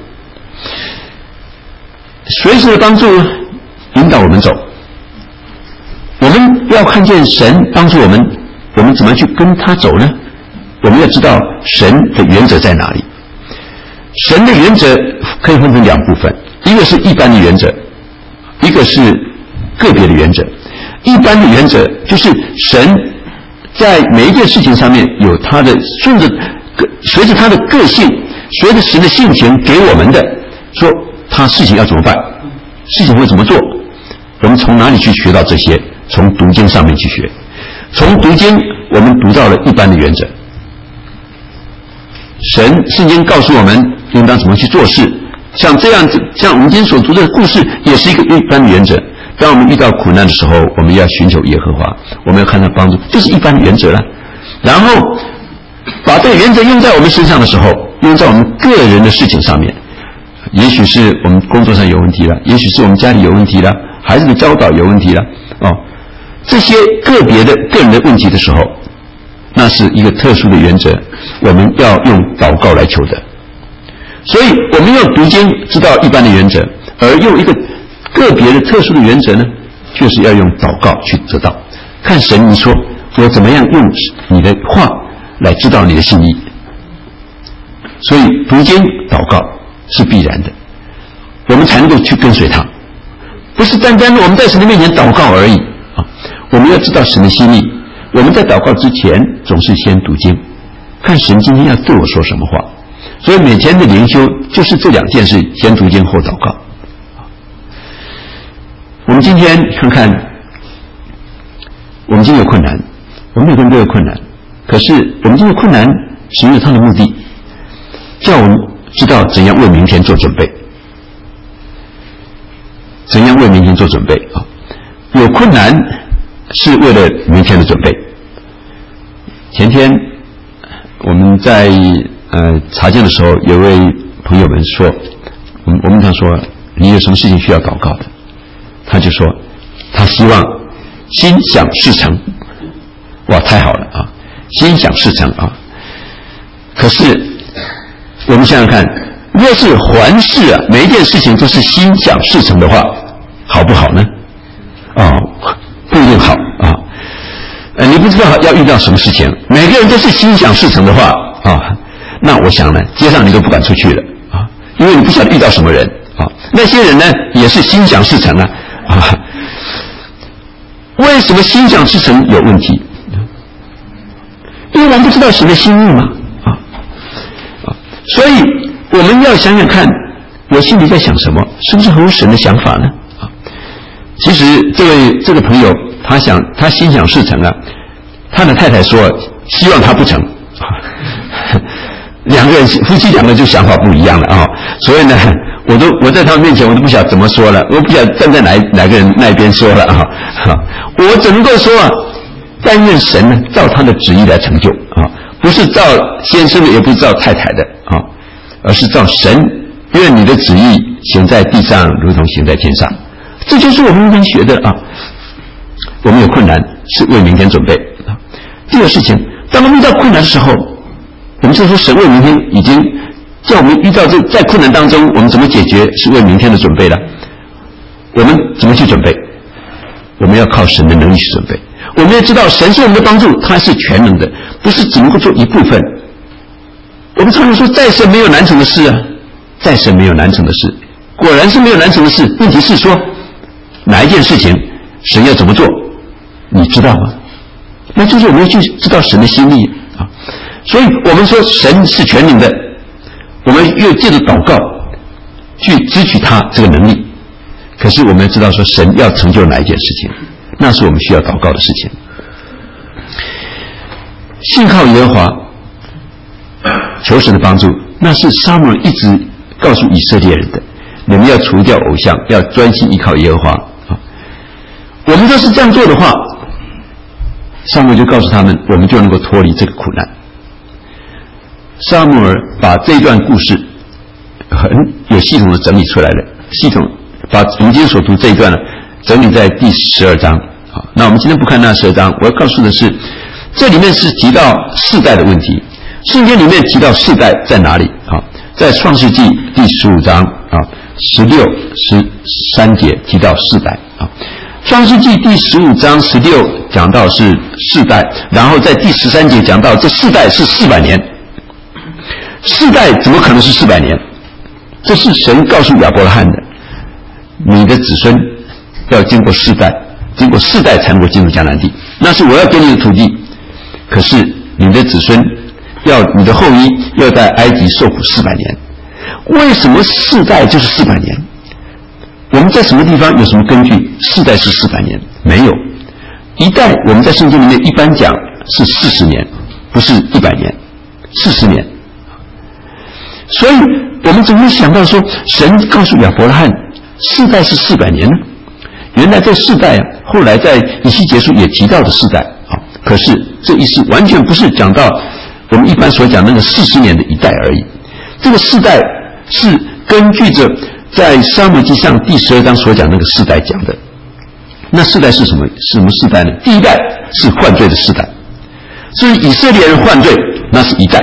随时的帮助引导我们走。我们要看见神帮助我们，我们怎么去跟他走呢？我们要知道神的原则在哪里。神的原则可以分成两部分，一个是一般的原则，一个是个别的原则。一般的原则就是神在每一件事情上面有他的顺着随着他的个性，随着神的性情给我们的，说他事情要怎么办，事情会怎么做。我们从哪里去学到这些？从读经上面去学。从读经我们读到了一般的原则，神圣经告诉我们应当怎么去做事，像这样子，像我们今天所读的故事也是一个一般的原则。当我们遇到苦难的时候，我们要寻求耶和华，我们要看他帮助，这是一般的原则了。然后把这个原则用在我们身上的时候，用在我们个人的事情上面，也许是我们工作上有问题了，也许是我们家里有问题了，孩子的教导有问题了，哦，这些个别的个人的问题的时候，那是一个特殊的原则，我们要用祷告来求的。所以我们用读经知道一般的原则，而用一个个别的特殊的原则呢，就是要用祷告去得到。看神你说我怎么样用你的话来知道你的心意。所以读经祷告是必然的，我们才能够去跟随他，不是单单我们在神的面前祷告而已啊！我们要知道神的心意。我们在祷告之前总是先读经，看神今天要对我说什么话。所以每天的灵修就是这两件事，先读经后祷告。我们今天看看，我们今天有困难，我们每个人都有困难，可是我们今天的困难是有它的目的，叫我们知道怎样为明天做准备，怎样为明天做准备啊！有困难是为了明天的准备。前天我们在呃查经的时候，有位朋友们说，我们我们他说你有什么事情需要祷告的？他就说他希望心想事成。哇，太好了啊！心想事成啊！可是我们想想看，若是凡事啊，每一件事情都是心想事成的话，好不好呢？哦，不一定好啊。呃，你不知道要遇到什么事情，每个人都是心想事成的话啊，那我想呢，街上你都不敢出去了啊，因为你不晓得遇到什么人啊。那些人呢，也是心想事成啊啊。为什么心想事成有问题？因为我们不知道神的心意嘛啊啊，所以我们要想想看，我心里在想什么，是不是合乎神的想法呢？啊，其实这位这个朋友，他想他心想事成啊，他的太太说希望他不成，啊、两个人夫妻两个就想法不一样了啊，所以呢， 我都我在他们面前我都不晓得怎么说了，我不晓得站在哪哪个人那边说了啊，我只能够说啊，但愿神呢照他的旨意来成就啊，不是照先生的，也不是照太太的啊，而是照神愿你的旨意行在地上，如同行在天上。这就是我们应该学的啊。我们有困难是为明天准备啊。第二个事情，当我们遇到困难的时候，我们就说神为明天已经叫我们遇到这在困难当中，我们怎么解决是为明天的准备了。我们怎么去准备？我们要靠神的能力去准备。我们要知道神是我们的帮助，他是全能的，不是只能够做一部分。我们常常说在神没有难成的事啊，在神没有难成的事，果然是没有难成的事。问题是说哪一件事情神要怎么做，你知道吗？那就是我们要去知道神的心意啊。所以我们说神是全能的，我们又借着祷告去支取他这个能力。可是我们要知道说神要成就哪一件事情，那是我们需要祷告的事情。信靠耶和华，求神的帮助，那是撒母耳一直告诉以色列人的，你们要除掉偶像，要专心依靠耶和华啊。我们若是这样做的话，撒母耳就告诉他们，我们就能够脱离这个苦难。撒母耳把这一段故事很有系统的整理出来了，系统把我们今天所读这一段呢整理在第十二章啊。那我们今天不看那十二章，我要告诉的是，这里面是提到世代的问题。圣经里面提到世代在哪里啊？在创世纪第十五章啊十六十三节提到世代啊。创世纪第十五章十六讲到是世代，然后在第十三节讲到这世代是四百年。世代怎么可能是四百年？这是神告诉亚伯拉罕的，你的子孙要经过世代，经过世代才能够进入迦南地，那是我要给你的土地。可是你的子孙要你的后裔要在埃及受苦四百年。为什么世代就是四百年？我们在什么地方有什么根据世代是四百年？没有。一代我们在圣经里面一般讲是四十年，不是一百年，四十年。所以我们怎么会想到说神告诉亚伯拉罕世代是四百年呢？原来这世代啊，后来在以西结书也提到的世代啊，可是这意思完全不是讲到我们一般所讲那个四十年的一代而已。这个世代是根据着在撒母耳记上第十二章所讲那个世代讲的。那世代是什么？是什么世代呢？第一代是犯罪的世代，所以以色列人犯罪，那是一代。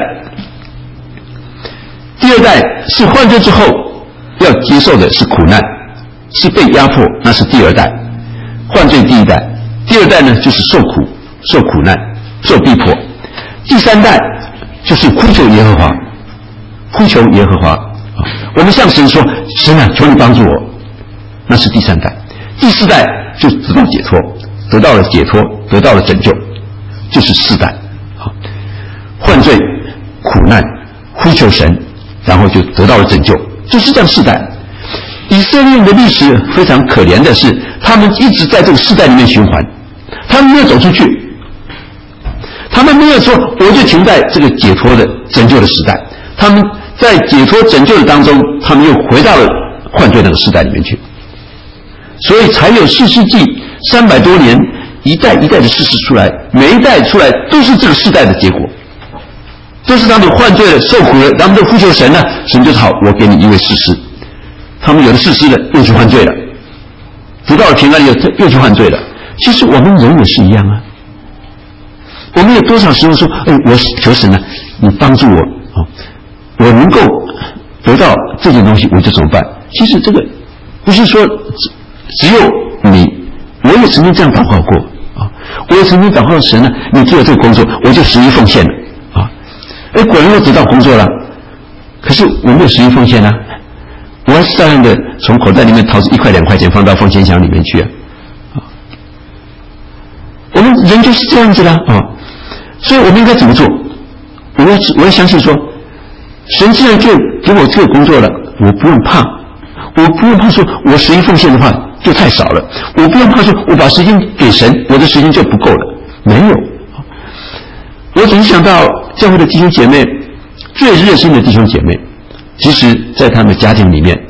第二代是犯罪之后要接受的是苦难，是被压迫，那是第二代。犯罪第一代，第二代呢就是受苦、受苦难、受逼迫。第三代就是呼求耶和华，呼求耶和华。我们向神说：“神啊，求你帮助我。”那是第三代。第四代就得到解脱，得到了解脱，得到了拯救，就是四代。犯罪、苦难、呼求神，然后就得到了拯救，就是这样世代。以色列人的历史非常可怜的是，他们一直在这个世代里面循环，他们没有走出去，他们没有说我就停在这个解脱的拯救的时代，他们在解脱拯救的当中，他们又回到了犯罪那个时代里面去，所以才有四世纪三百多年一代一代的世事出来，每一代出来都是这个世代的结果，都是他们犯罪了、受苦了，他们都呼求神了，神就好，我给你一位士师。他们有的士师了，又去犯罪了，得到了平安又又去犯罪了。其实我们人也是一样啊。我们有多少时候说，哎，我求神啊，你帮助我，哦，我能够得到这件东西，我就怎么办？其实这个不是说只有你，我也曾经这样祷告过啊。我也曾经祷告神呢，你做了这个工作，我就十一奉献了啊。哎，果然我得到工作了，可是我没有十一奉献啊。我还是照样的从口袋里面掏出一块两块钱放到奉献箱里面去啊！啊，我们人就是这样子啦啊！所以我们应该怎么做？我要我要相信说，神既然就给我这个工作了，我不用怕，我不用怕说我十一奉献的话就太少了，我不用怕说我把时间给神，我的时间就不够了。没有，我总是想到教会的弟兄姐妹，最热心的弟兄姐妹。其实在他们的家庭里面，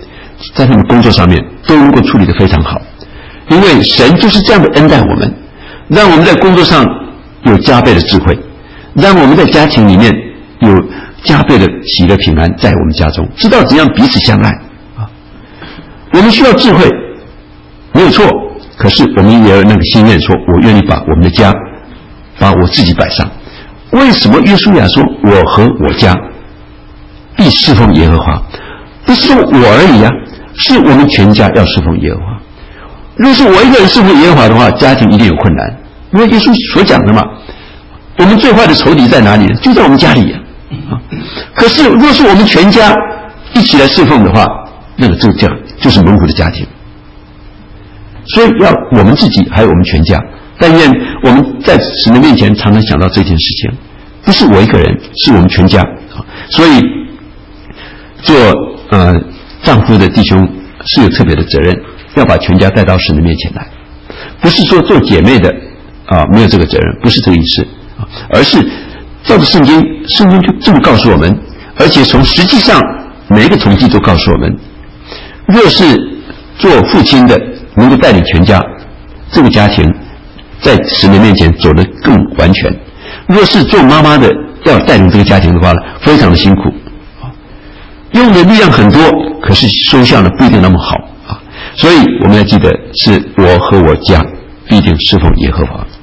在他们工作上面都能够处理得非常好，因为神就是这样的恩待我们，让我们在工作上有加倍的智慧，让我们在家庭里面有加倍的喜乐平安在我们家中，知道怎样彼此相爱啊。我们需要智慧，没有错，可是我们也有那个心愿，说我愿意把我们的家，把我自己摆上。为什么约书亚说我和我家必侍奉耶和华？不是说我而已啊，是我们全家要侍奉耶和华。若是我一个人侍奉耶和华的话，家庭一定有困难，因为耶稣所讲的嘛，我们最坏的仇敌在哪里呢？就在我们家里啊。可是若是我们全家一起来侍奉的话，那个这个家就是蒙福的家庭。所以要我们自己还有我们全家，但愿我们在神的面前常常想到这件事情，不是我一个人，是我们全家。所以做呃丈夫的弟兄是有特别的责任，要把全家带到神的面前来，不是说做姐妹的啊没有这个责任，不是这个意思啊，而是照着圣经，圣经就这么告诉我们，而且从实际上每一个统计都告诉我们，若是做父亲的能够带领全家，这个家庭在神的面前走得更完全；若是做妈妈的要带领这个家庭的话呢，非常的辛苦，用的力量很多，可是收效呢不一定那么好啊。所以我们要记得，是我和我家必定侍奉耶和华。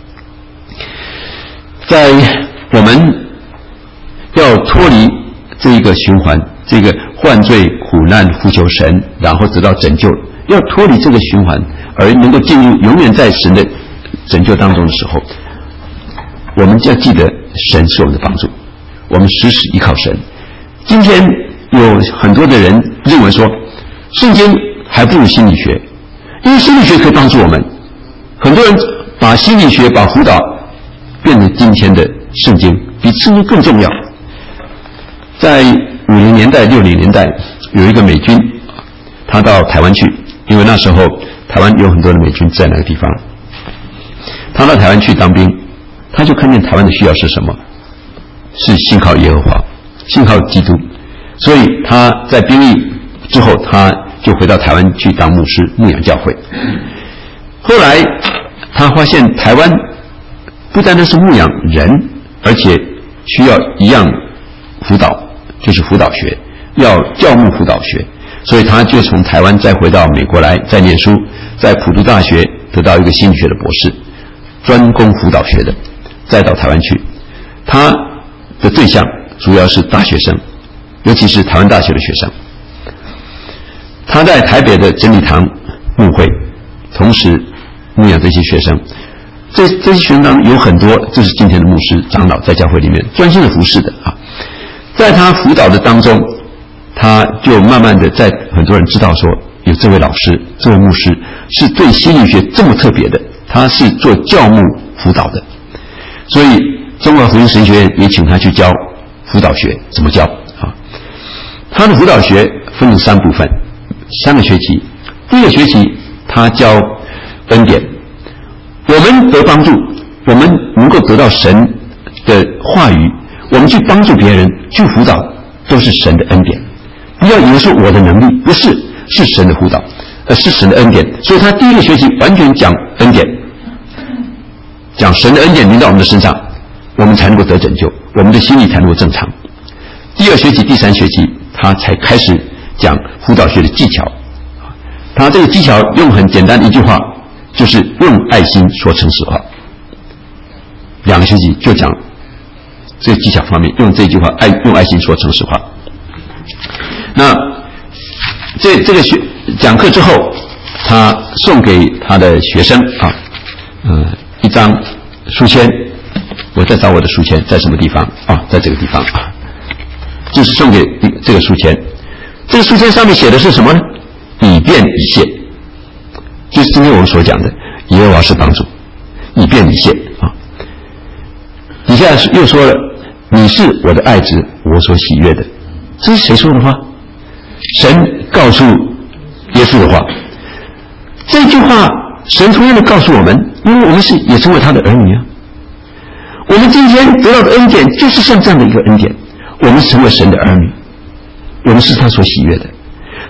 在我们要脱离这一个循环，这个犯罪苦难呼求神，然后得到拯救，要脱离这个循环，而能够进入永远在神的拯救当中的时候，我们就要记得神是我们的帮助，我们时时依靠神。今天有很多的人认为说，圣经还不如心理学，因为心理学可以帮助我们。很多人把心理学、把辅导变成今天的圣经，比圣经更重要。在五零年代、六零年代，有一个美军，他到台湾去，因为那时候台湾有很多的美军在那个地方。他到台湾去当兵，他就看见台湾的需要是什么，是信靠耶和华，信靠基督。所以他在兵役之后，他就回到台湾去当牧师，牧养教会。后来他发现台湾不单单是牧养人，而且需要一样辅导，就是辅导学，要教牧辅导学。所以他就从台湾再回到美国来，再念书，在普渡大学得到一个心理学的博士，专攻辅导学的，再到台湾去。他的对象主要是大学生，尤其是台湾大学的学生。他在台北的真理堂牧会，同时牧养这些学生。这这些学生当中有很多就是今天的牧师长老，在教会里面专心的服侍的啊。在他辅导的当中，他就慢慢的在很多人知道说，有这位老师，这位牧师是对心理学这么特别的，他是做教牧辅导的。所以中华福音神学院也请他去教辅导学，怎么教啊？他的辅导学分成三部分，三个学期。第一个学期他教恩典，我们得帮助，我们能够得到神的话语，我们去帮助别人，去辅导，都是神的恩典。不要以为是我的能力，不是，是神的辅导，呃，是神的恩典。所以他第一个学期完全讲恩典，讲神的恩典临到我们的身上，我们才能够得拯救，我们的心理才能够正常。第二学期、第三学期，他才开始讲辅导学的技巧。他这个技巧用很简单的一句话，就是用爱心说诚实话。两个学期就讲这个技巧方面，用这句话，爱用爱心说诚实话。那这这个学讲课之后，他送给他的学生啊，嗯、呃，一张书签。我在找我的书签，在什么地方啊？在这个地方啊，就是送给这个书签。这个书签上面写的是什么呢？以便以谢，就是今天我们所讲的耶和华是帮助，以便以谢啊。底下又说了，你是我的爱子，我所喜悦的。这是谁说的话？神告诉耶稣的话。这句话神同样的告诉我们，因为我们是也成为他的儿女啊。我们今天得到的恩典就是像这样的一个恩典，我们成为神的儿女，我们是他所喜悦的。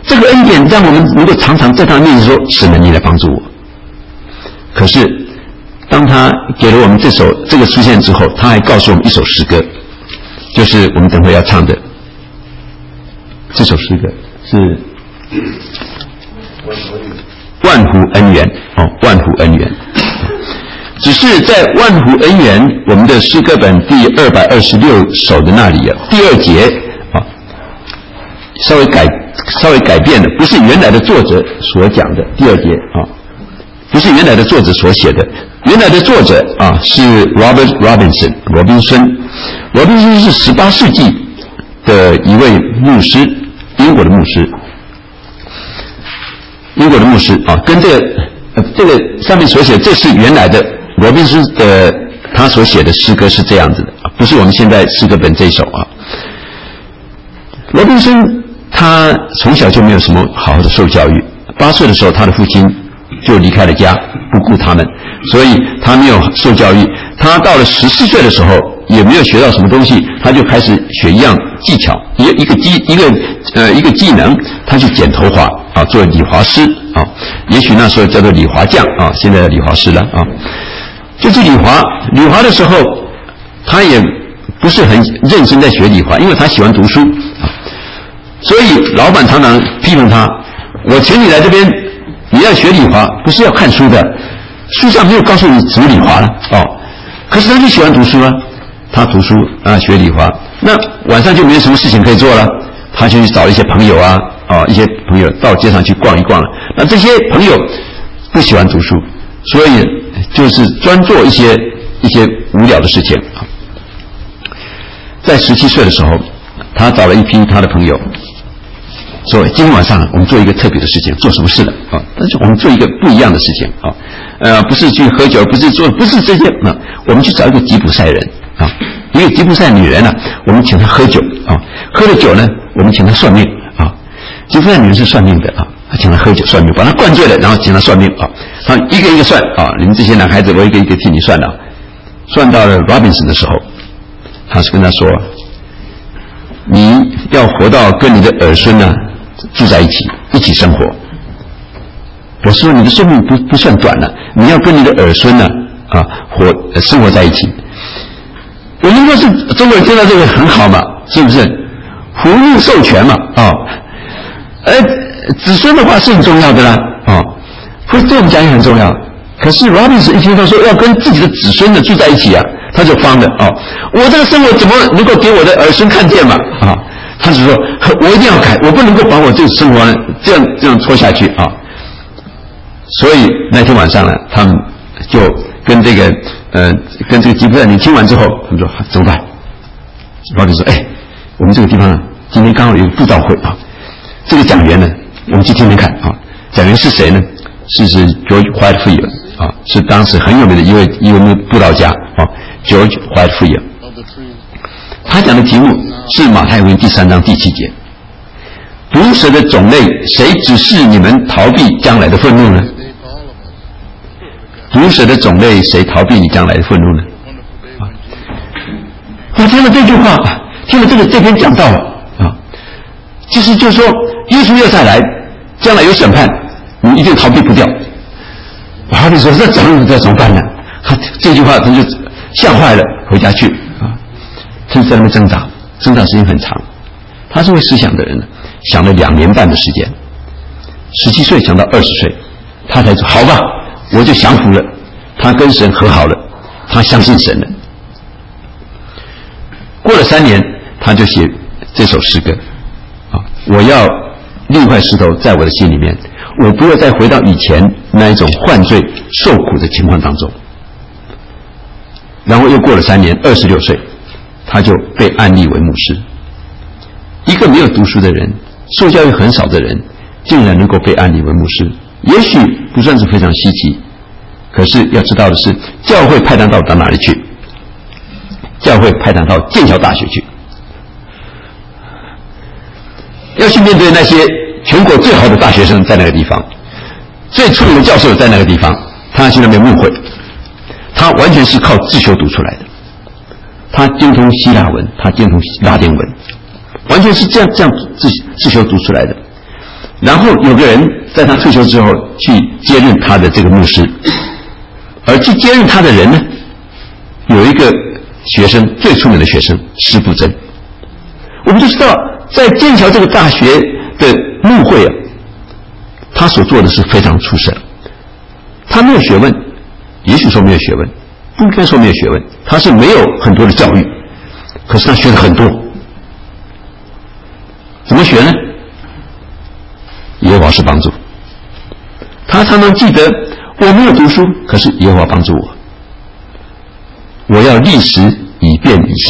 这个恩典让我们能够常常在他面前说：“神啊，你来帮助我。”可是，当他给了我们这首这个出现之后，他还告诉我们一首诗歌，就是我们等会要唱的这首诗歌是万湖恩缘哦，万湖恩缘。只是在万湖恩缘我们的诗歌本第二百二十六首的那里啊，第二节啊，稍微改稍微改变了，不是原来的作者所讲的第二节啊，不是原来的作者所写的。原来的作者啊是 Robert Robinson 罗宾森，罗宾森是十八世纪的一位牧师，英国的牧师，英国的牧师啊，跟这个呃这个上面所写的，这是原来的罗宾森的他所写的诗歌是这样子的，不是我们现在诗歌本这一首啊。罗宾森他从小就没有什么好好的受教育，八岁的时候他的父亲就离开了家，不顾他们，所以他没有受教育。他到了十四岁的时候，也没有学到什么东西，他就开始学一样技巧，一个一个技一个呃一个技能，他去剪头发啊，做理发师啊，也许那时候叫做理发匠啊，现在的理发师了啊。就去理发，理发的时候，他也不是很认真在学理发，因为他喜欢读书啊，所以老板常常批评他：我请你来这边，你要学理发，不是要看书的，书上没有告诉你怎么理发了哦。可是他就喜欢读书啊，他读书啊，学理发，那晚上就没有什么事情可以做了，他就去找一些朋友啊，啊，一些朋友到街上去逛一逛了。那这些朋友不喜欢读书，所以就是专做一些一些无聊的事情啊。在十七岁的时候，他找了一批他的朋友，说今天晚上我们做一个特别的事情，做什么事了啊？但是我们做一个不一样的事情啊，呃，不是去喝酒，不是做，不是这些啊，我们去找一个吉普赛人啊，一个吉普赛女人呢、啊，我们请她喝酒啊，喝了酒呢，我们请她算命啊，吉普赛女人是算命的啊，请她喝酒算命，把她灌醉了，然后请她算命啊，他一个一个算啊，你们这些男孩子，我一个一个替你算了，算到了 Robinson 的时候，他是跟他说，你要活到跟你的儿孙呢住在一起，一起生活。我说你的寿命不不算短了，你要跟你的儿孙呢啊活、呃、生活在一起。我们若是中国人听到这个很好嘛，是不是？福禄寿全嘛啊，而子孙的话是很重要的啦啊，会对我们讲也很重要。可是 Robinson 一听到说要跟自己的子孙呢住在一起啊，他就慌了啊！我这个生活怎么能够给我的儿孙看见嘛啊？他就说我一定要改，我不能够把我这个生活呢这样这样拖下去啊！所以那天晚上呢，他们就跟这个呃跟这个吉普赛人听完之后，他们说怎么办？老李说：“哎，我们这个地方呢，今天刚好有个布道会啊，这个讲员呢，我们去听听看啊。讲员是谁呢？是是 George Whitefield 啊，是当时很有名的一位一位布道家啊 ，George Whitefield。他讲的题目是马太福音第三章第七节。毒蛇的种类，谁指示你们逃避将来的愤怒呢？毒蛇的种类，谁逃避你将来的愤怒呢？啊！我听了这句话，听了这个这篇讲道啊，其实就是说，耶稣要再来，将来有审判，你一定逃避不掉。我好比说，这怎么这怎么办呢？他这句话他就吓坏了，回家去啊，他就在那边挣扎，挣扎时间很长。他是会思想的人呢。想了两年半的时间，十七岁想到二十岁，他才说好吧，我就降服了。他跟神和好了，他相信神了。过了三年，他就写这首诗歌啊，我要立一块石头在我的心里面，我不要再回到以前那一种犯罪受苦的情况当中。然后又过了三年，二十六岁，他就被安立为牧师。一个没有读书的人，受教育很少的人，竟然能够被安立为牧师，也许不算是非常稀奇。可是要知道的是，教会派他到到哪里去？教会派他到剑桥大学去，要去面对那些全国最好的大学生在那个地方，最出名的教授在那个地方，他要去那边牧会。他完全是靠自修读出来的，他精通希腊文，他精通拉丁文。完全是这样这样自自修读出来的。 然后有个人在他退休之后去接任他的这个牧师，而去接任他的人呢，有一个学生，最出名的学生施布真。我们就知道，在剑桥这个大学的牧会啊，他所做的是非常出色。他没有学问，也许说没有学问，不应该说没有学问，他是没有很多的教育，可是他学的很多。怎么学呢？耶和华是帮助。他常常记得，我没有读书，可是耶和华帮助我。我要立时以便以